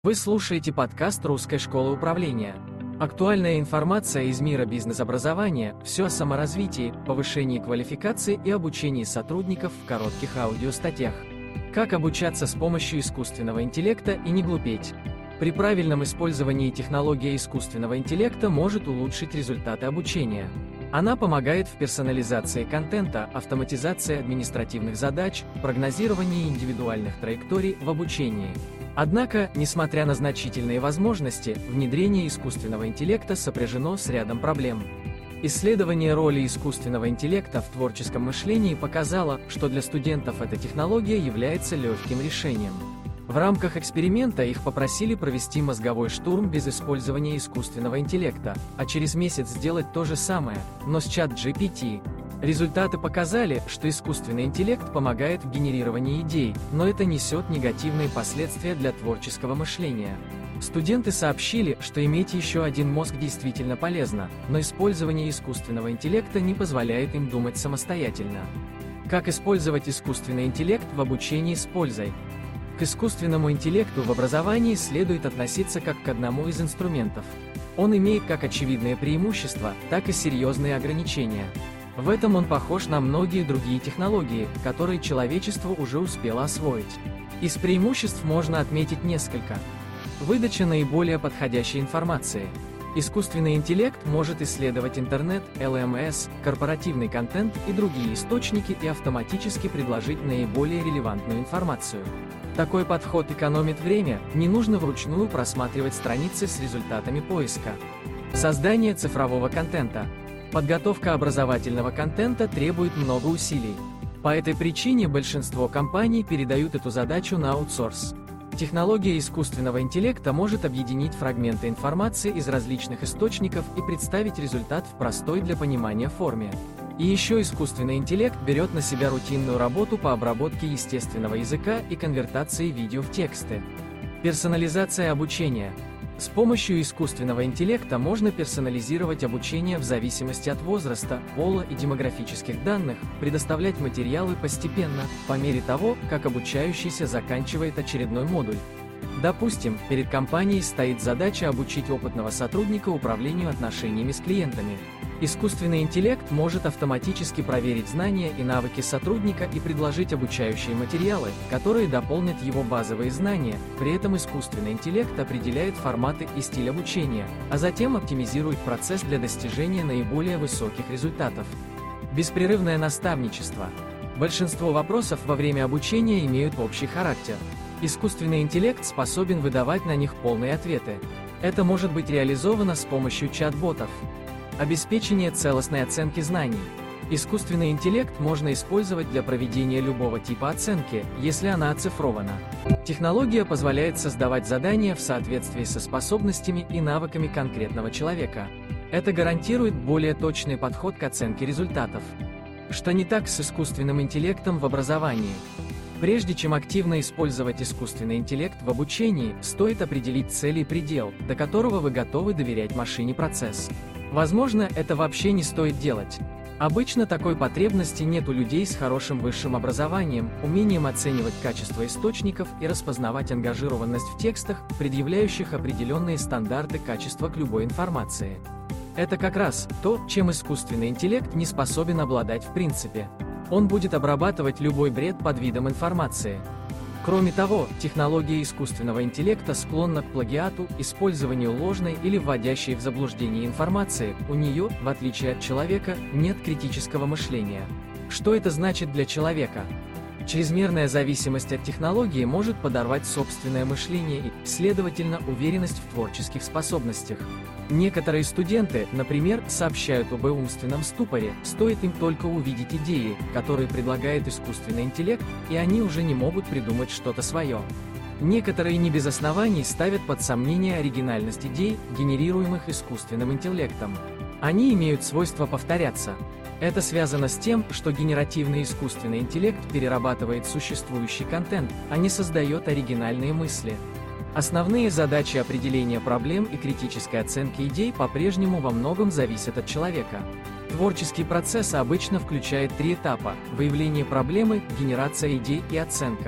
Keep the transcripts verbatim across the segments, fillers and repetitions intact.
Вы слушаете подкаст Русской школы управления. Актуальная информация из мира бизнес-образования, все о саморазвитии, повышении квалификации и обучении сотрудников в коротких аудиостатьях. Как обучаться с помощью искусственного интеллекта и не глупеть. При правильном использовании технология искусственного интеллекта может улучшить результаты обучения. Она помогает в персонализации контента, автоматизации административных задач, прогнозировании индивидуальных траекторий в обучении. Однако, несмотря на значительные возможности, внедрение искусственного интеллекта сопряжено с рядом проблем. Исследование роли искусственного интеллекта в творческом мышлении показало, что для студентов эта технология является легким решением. В рамках эксперимента их попросили провести мозговой штурм без использования искусственного интеллекта, а через месяц сделать то же самое, но с чат джи пи ти. Результаты показали, что искусственный интеллект помогает в генерировании идей, но это несет негативные последствия для творческого мышления. Студенты сообщили, что иметь еще один мозг действительно полезно, но использование искусственного интеллекта не позволяет им думать самостоятельно. Как использовать искусственный интеллект в обучении с пользой? К искусственному интеллекту в образовании следует относиться как к одному из инструментов. Он имеет как очевидные преимущества, так и серьезные ограничения. В этом он похож на многие другие технологии, которые человечество уже успело освоить. Из преимуществ можно отметить несколько. Выдача наиболее подходящей информации. Искусственный интеллект может исследовать интернет, эл эм эс, корпоративный контент и другие источники и автоматически предложить наиболее релевантную информацию. Такой подход экономит время, не нужно вручную просматривать страницы с результатами поиска. Создание цифрового контента. Подготовка образовательного контента требует много усилий. По этой причине большинство компаний передают эту задачу на аутсорс. Технология искусственного интеллекта может объединить фрагменты информации из различных источников и представить результат в простой для понимания форме. И еще искусственный интеллект берет на себя рутинную работу по обработке естественного языка и конвертации видео в тексты. Персонализация обучения. С помощью искусственного интеллекта можно персонализировать обучение в зависимости от возраста, пола и демографических данных, предоставлять материалы постепенно, по мере того, как обучающийся заканчивает очередной модуль. Допустим, перед компанией стоит задача обучить опытного сотрудника управлению отношениями с клиентами. Искусственный интеллект может автоматически проверить знания и навыки сотрудника и предложить обучающие материалы, которые дополнят его базовые знания. При этом искусственный интеллект определяет форматы и стиль обучения, а затем оптимизирует процесс для достижения наиболее высоких результатов. Беспрерывное наставничество. Большинство вопросов во время обучения имеют общий характер. Искусственный интеллект способен выдавать на них полные ответы. Это может быть реализовано с помощью чат-ботов. Обеспечение целостной оценки знаний. Искусственный интеллект можно использовать для проведения любого типа оценки, если она оцифрована. Технология позволяет создавать задания в соответствии со способностями и навыками конкретного человека. Это гарантирует более точный подход к оценке результатов. Что не так с искусственным интеллектом в образовании? Прежде чем активно использовать искусственный интеллект в обучении, стоит определить цель и предел, до которого вы готовы доверять машине процесс. Возможно, это вообще не стоит делать. Обычно такой потребности нет у людей с хорошим высшим образованием, умением оценивать качество источников и распознавать ангажированность в текстах, предъявляющих определенные стандарты качества к любой информации. Это как раз то, чем искусственный интеллект не способен обладать в принципе. Он будет обрабатывать любой бред под видом информации. Кроме того, технология искусственного интеллекта склонна к плагиату, использованию ложной или вводящей в заблуждение информации. У нее, в отличие от человека, нет критического мышления. Что это значит для человека? Чрезмерная зависимость от технологии может подорвать собственное мышление и, следовательно, уверенность в творческих способностях. Некоторые студенты, например, сообщают об умственном ступоре, стоит им только увидеть идеи, которые предлагает искусственный интеллект, и они уже не могут придумать что-то свое. Некоторые не без оснований ставят под сомнение оригинальность идей, генерируемых искусственным интеллектом. Они имеют свойство повторяться. Это связано с тем, что генеративный искусственный интеллект перерабатывает существующий контент, а не создает оригинальные мысли. Основные задачи определения проблем и критической оценки идей по-прежнему во многом зависят от человека. Творческий процесс обычно включает три этапа: выявление проблемы, генерация идей и оценка.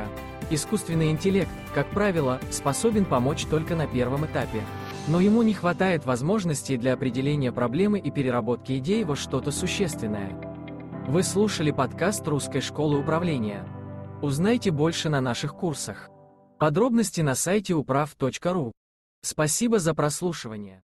Искусственный интеллект, как правило, способен помочь только на первом этапе. Но ему не хватает возможностей для определения проблемы и переработки идей во что-то существенное. Вы слушали подкаст Русской школы управления. Узнайте больше на наших курсах. Подробности на сайте управ точка ру. Спасибо за прослушивание.